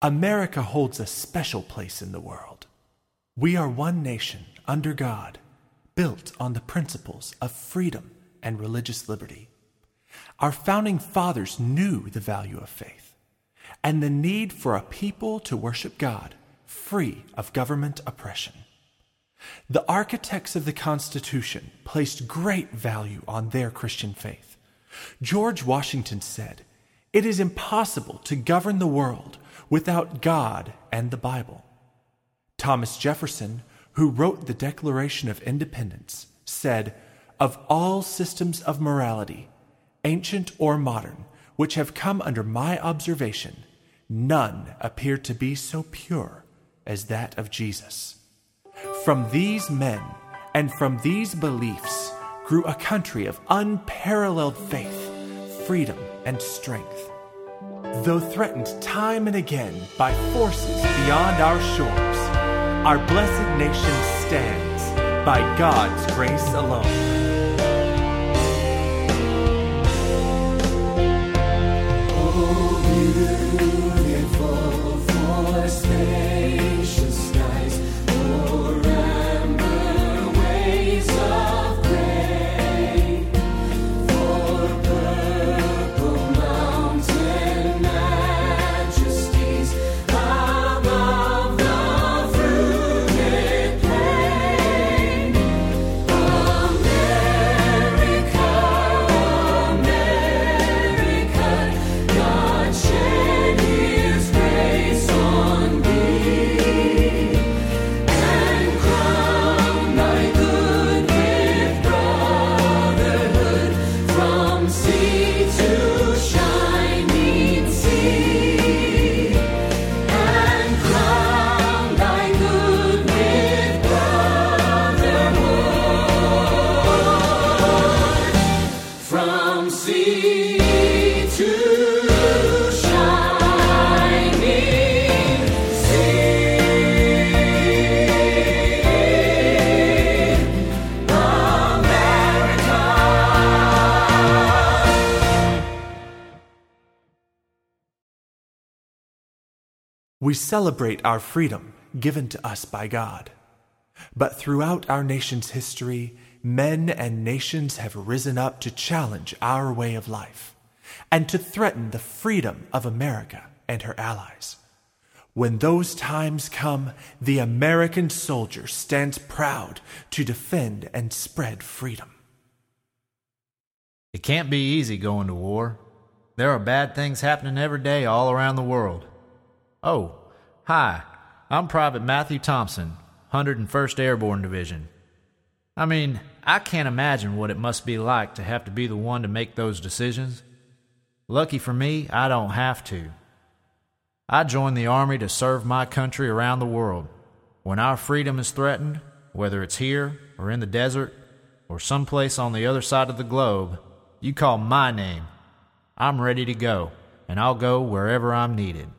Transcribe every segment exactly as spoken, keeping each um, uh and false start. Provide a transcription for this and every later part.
America holds a special place in the world. We are one nation under God, built on the principles of freedom and religious liberty. Our founding fathers knew the value of faith and the need for a people to worship God free of government oppression. The architects of the Constitution placed great value on their Christian faith. George Washington said, "It is impossible to govern the world without God and the Bible." Thomas Jefferson, who wrote the Declaration of Independence, said, "Of all systems of morality, ancient or modern, which have come under my observation, none appear to be so pure as that of Jesus." From these men and from these beliefs grew a country of unparalleled faith, freedom, and strength. Though threatened time and again by forces beyond our shores, our blessed nation stands by God's grace alone. Beautiful for spacious skies, for amber waves of gray, for purple mountain majesties above the fruited plain. America, America, God shed His grace on thee, and crown thy good with brotherhood from sea to shining sea, and crown thy good with brotherhood from sea to shining sea. America. We celebrate our freedom given to us by God. But throughout our nation's history, men and nations have risen up to challenge our way of life and to threaten the freedom of America and her allies. When those times come, the American soldier stands proud to defend and spread freedom. It can't be easy going to war. There are bad things happening every day all around the world. Oh, hi, I'm Private Matthew Thompson, one hundred first Airborne Division. I mean, I can't imagine what it must be like to have to be the one to make those decisions. Lucky for me, I don't have to. I joined the Army to serve my country around the world. When our freedom is threatened, whether it's here or in the desert or someplace on the other side of the globe, you call my name. I'm ready to go, and I'll go wherever I'm needed.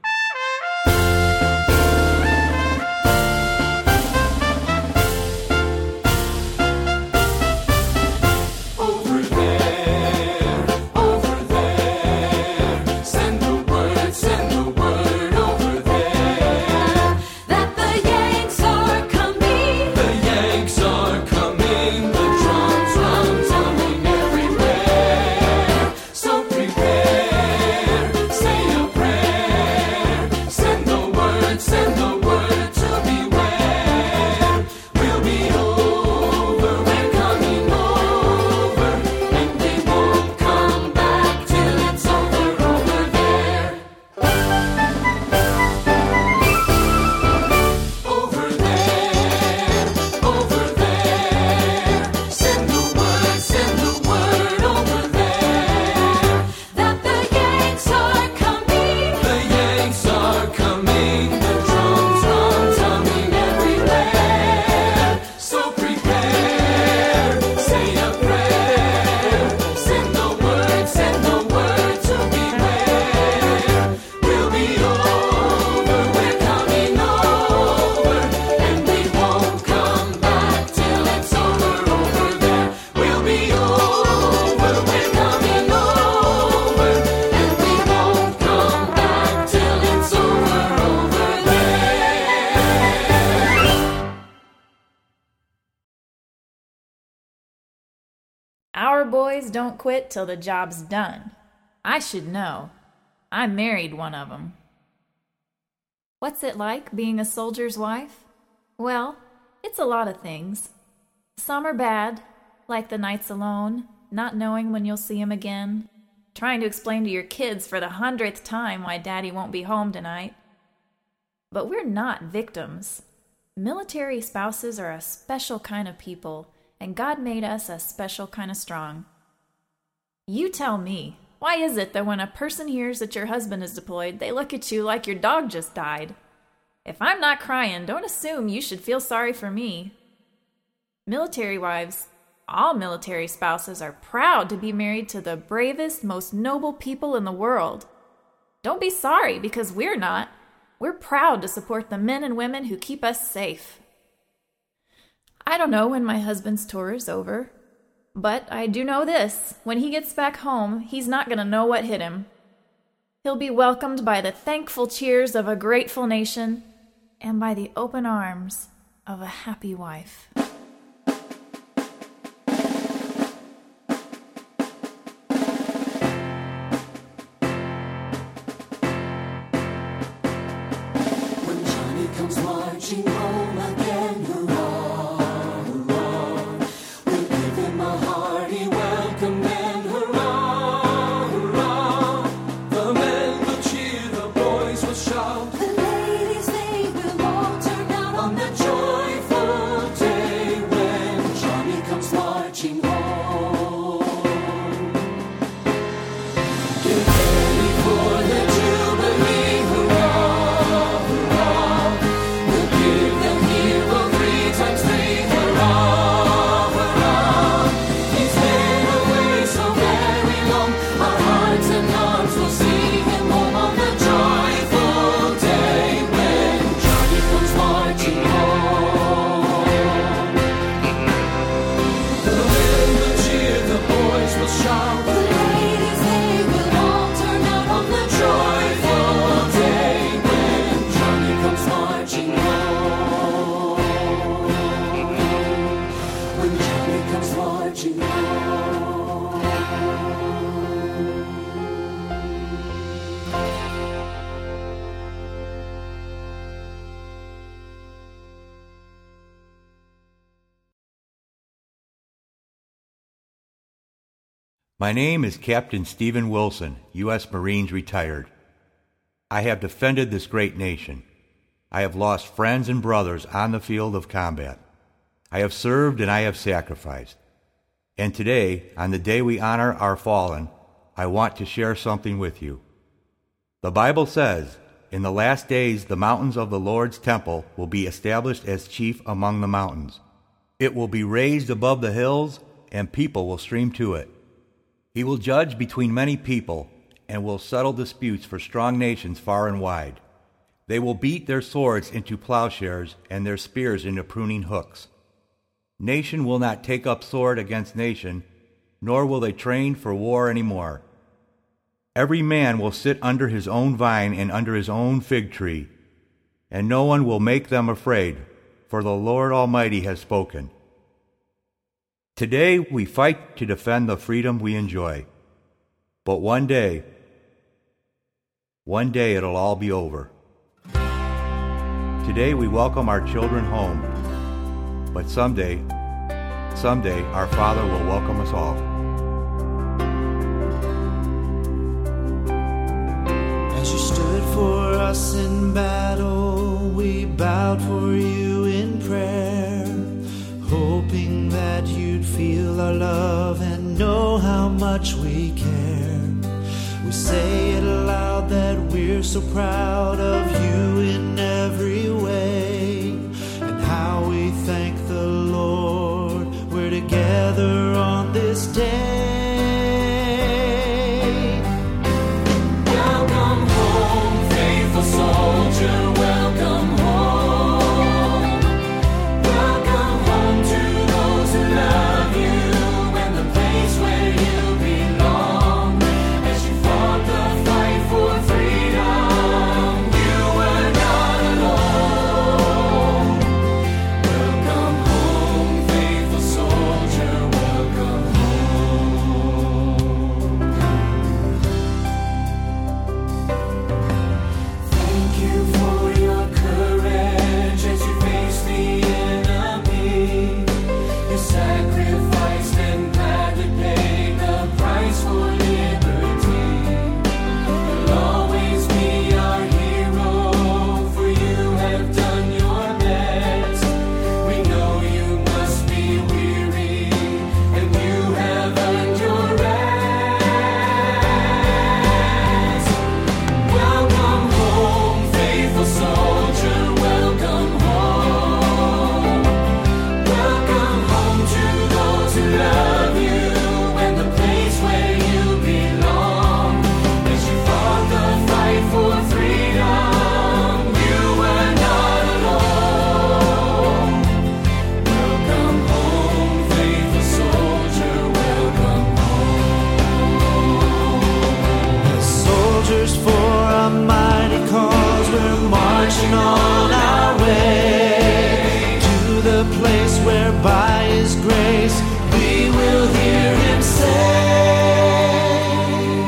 Over there, over there, send the word, send the word over there, that the Yanks are coming, the Yanks are coming, the drums are drumming everywhere, so prepare, say a prayer, Our boys don't quit till the job's done. I should know. I married one of 'em. What's it like being a soldier's wife? Well, it's a lot of things. Some are bad, like the nights alone, not knowing when you'll see 'em again, trying to explain to your kids for the hundredth time why Daddy won't be home tonight. But we're not victims. Military spouses are a special kind of people, and God made us a special kind of strong. You tell me, why is it that when a person hears that your husband is deployed, they look at you like your dog just died? If I'm not crying, don't assume you should feel sorry for me. Military wives, all military spouses, are proud to be married to the bravest, most noble people in the world. Don't be sorry, because we're not. We're proud to support the men and women who keep us safe. I don't know when my husband's tour is over, but I do know this. When he gets back home, he's not going to know what hit him. He'll be welcomed by the thankful cheers of a grateful nation and by the open arms of a happy wife. When Johnny comes marching home again, hurrah, hurrah, we'll give him a hearty welcome and hurrah, hurrah. The men will cheer, the boys will shout, the ladies they will all turn out on the joyful day when Johnny comes marching home. Get ready for the jubilee, hurrah, hurrah. We'll give them hero three times three, hurrah, hurrah. He's been away so very long, our hearts and arms will see him home on the joyful day when Johnny comes marching home. The men will cheer, the boys will shout, the ladies they will all turn out on the joyful day when Johnny comes marching home. When Johnny comes marching home. My name is Captain Stephen Wilson, U S Marines retired. I have defended this great nation. I have lost friends and brothers on the field of combat. I have served and I have sacrificed. And today, on the day we honor our fallen, I want to share something with you. The Bible says, in the last days the mountains of the Lord's temple will be established as chief among the mountains. It will be raised above the hills, and people will stream to it. He will judge between many people and will settle disputes for strong nations far and wide. They will beat their swords into plowshares and their spears into pruning hooks. Nation will not take up sword against nation, nor will they train for war any more. Every man will sit under his own vine and under his own fig tree, and no one will make them afraid, for the Lord Almighty has spoken. Today we fight to defend the freedom we enjoy. But one day, one day it'll all be over. Today we welcome our children home. But someday, someday our Father will welcome us all. As you stood for us in battle, we bowed for you in prayer, hoping that you'd feel our love and know how much we care. We say it aloud that we're so proud of you in every way, and how we thank the Lord we're together on this day. Welcome home, faithful soldier, welcome home. Welcome home to those who love you and the place where you belong. As you fought the fight for freedom, you were not alone. Welcome home, faithful soldier, welcome home. where by His grace we will hear Him say,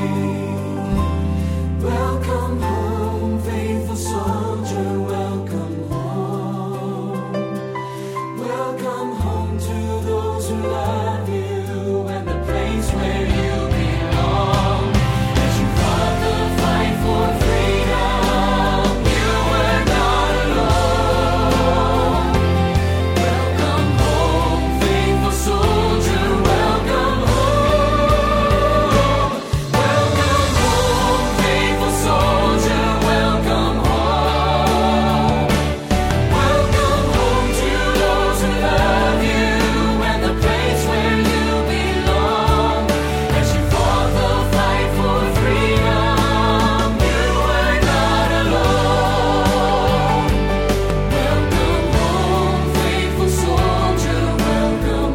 welcome home, faithful soldier, welcome home. Welcome home to those who love you and the place where you belong. As you fought the fight for freedom, you were not alone. Welcome home, faithful soldier, welcome home. Welcome home, faithful soldier, welcome home. Welcome home to those who love you and the place where you belong. As you fought the fight for freedom, you were not alone. Welcome home, faithful soldier, welcome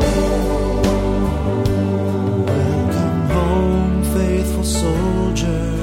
home. Welcome home, faithful soldier.